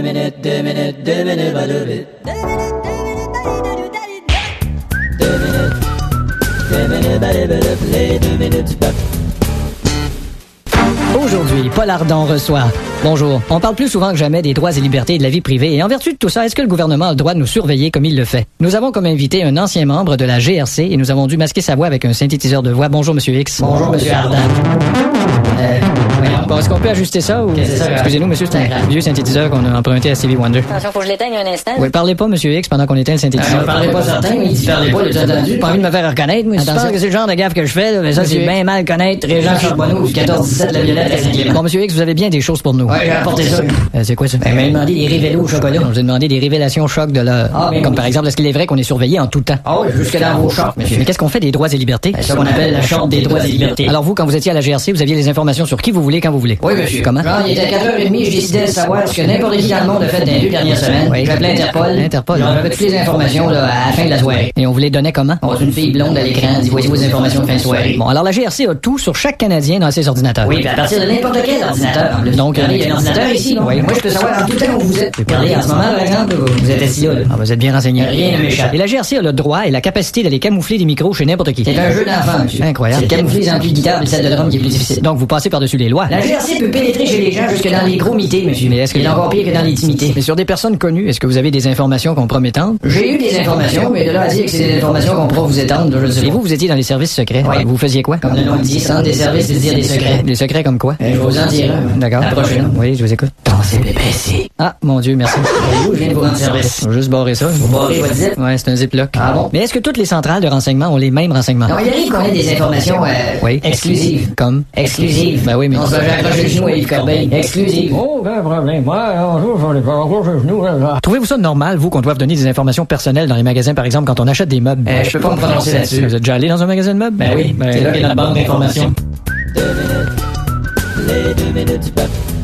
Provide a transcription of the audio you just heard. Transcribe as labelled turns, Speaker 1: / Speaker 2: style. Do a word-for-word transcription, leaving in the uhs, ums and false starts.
Speaker 1: minutes, deux minutes, deux minutes, ba deux minutes. Deux minutes, deux minutes, ba deux minutes, les deux minutes du peuple.
Speaker 2: Aujourd'hui, Paul Ardon reçoit. Bonjour. On parle plus souvent que jamais des droits et libertés et de la vie privée. Et en vertu de tout ça, est-ce que le gouvernement a le droit de nous surveiller comme il le fait? Nous avons comme invité un ancien membre de la G R C et nous avons dû masquer sa voix avec un synthétiseur de voix. Bonjour, Monsieur X.
Speaker 3: Bonjour, Monsieur Ardon.
Speaker 2: Euh, bon, est-ce qu'on peut ajuster ça ou...
Speaker 3: C'est ça,
Speaker 2: excusez-nous, monsieur, c'est un vieux synthétiseur qu'on a emprunté à Stevie Wonder.
Speaker 4: Attention, faut que je l'éteigne un instant.
Speaker 2: Oui, parlez pas, Monsieur X, pendant qu'on éteint le synthétiseur.
Speaker 3: Euh, parlez pas certain, mais il dit parlez pas, il a entendu.
Speaker 2: J'ai pas envie de me faire reconnaître, moi. Je pense que c'est le genre de gaffe que je fais, là, mais ça, c'est bien mal connaître Régent Charbonneau, du quatorze dix-sept, la Violette, la cinquième. Bon, Monsieur X, vous avez bien des choses pour nous.
Speaker 3: Ouais, j'ai apporté ça.
Speaker 2: Euh, c'est quoi ça?
Speaker 3: Elle m'a demandé des révélos au chocolat.
Speaker 2: Je vous ai demandé des révélations choc de l'heure.
Speaker 3: Ah, mais
Speaker 2: Comme
Speaker 3: oui.
Speaker 2: par exemple, est-ce qu'il est vrai qu'on est surveillé en tout temps?
Speaker 3: Ah oui, jusque dans vos chocs, monsieur.
Speaker 2: Mais qu'est-ce qu'on fait des droits et libertés?
Speaker 3: C'est ça qu'on appelle la charte des droits et libertés.
Speaker 2: Alors vous, quand vous étiez à la G R C, vous aviez les informations sur qui vous voulez, quand vous voulez.
Speaker 3: Oui, monsieur.
Speaker 2: Comment?
Speaker 3: Genre, il était quatre heures trente, je décidais de savoir ce que n'importe qui dans le monde a fait dans les deux dernières semaines.
Speaker 2: Oui.
Speaker 3: J'appelais Interpol.
Speaker 2: Interpol.
Speaker 3: J'avais toutes les informations, là, à la fin de la soirée.
Speaker 2: Et on vous les donnait comment?
Speaker 3: On voit une fille blonde à l'écran, dit voici vos informations de fin de soirée.
Speaker 2: Bon, alors la G R C a tout sur chaque Canadien dans ses ordinateurs.
Speaker 3: Oui, puis à partir de n'importe quel ordinateur, en plus.
Speaker 2: Donc,
Speaker 3: regardez, il y a un ordinateur ici, là.
Speaker 2: Oui.
Speaker 3: Moi, je peux savoir en tout temps où vous êtes. Regardez, en ce moment, par exemple, vous, vous êtes assis là, là.
Speaker 2: Ah, vous êtes bien renseigné.
Speaker 3: Rien ne m'échappe.
Speaker 2: Et la G R C a le droit et la capacité d'aller camoufler des micros chez n'importe qui.
Speaker 3: C'est un jeu d'enfant, monsieur.
Speaker 2: Incroyable.
Speaker 3: C'est camoufler les amplis de guitare et le set de drum qui est plus difficile.
Speaker 2: Donc vous passez par-dessus les lois.
Speaker 3: La G R C peut pénétrer chez les gens jusque dans les gros mités, monsieur.
Speaker 2: Mais est-ce que-
Speaker 3: Il est encore pire que dans l'intimité.
Speaker 2: Mais sur des personnes connues, est-ce que vous avez des informations compromettantes?
Speaker 3: J'ai eu des informations, mais de là à dire que c'est des informations qu'on pourra vous étendre, je ne sais
Speaker 2: Et
Speaker 3: pas.
Speaker 2: vous, vous étiez dans les services secrets.
Speaker 3: Oui.
Speaker 2: Vous faisiez quoi?
Speaker 3: Comme le nom le dit, centre des services, c'est dire des secrets.
Speaker 2: Des secrets comme quoi?
Speaker 3: Euh, je vais vous en dire un.
Speaker 2: D'accord.
Speaker 3: Approchez-nous.
Speaker 2: Oui, je vous écoute.
Speaker 3: Pensez P P C.
Speaker 2: Ah, mon Dieu, merci.
Speaker 3: Voyez-vous, je viens de vous rendre service.
Speaker 2: Je vais juste barrer ça.
Speaker 3: Vous barrez votre zip.
Speaker 2: Ouais, c'est un ziploc.
Speaker 3: Ah bon?
Speaker 2: Mais est-ce que toutes les centrales de renseignement ont les mêmes renseignements?
Speaker 3: Non, il arrive qu'on ait des informations, euh,
Speaker 2: Oui.
Speaker 3: exclusives.
Speaker 2: Comme?
Speaker 3: Exclusives.
Speaker 2: Ben oui, mais-
Speaker 3: On se va accrocher le genou à Yves Corbeil. Exclusives.
Speaker 5: Oh, aucun problème. Moi, un jour, je vais les accrocher le genou, là.
Speaker 2: Trouvez-vous ça normal, vous, qu'on doive donner des informations personnelles dans les magasins, par exemple, quand on achète des meubles?
Speaker 3: Euh, je peux pas me prononcer là-dessus.
Speaker 2: Vous êtes déjà allé dans un magasin de meubles?
Speaker 3: Ben oui, c'est là qu'il y a la banque d'informations.
Speaker 1: Deux minutes, les deux minutes du peuple.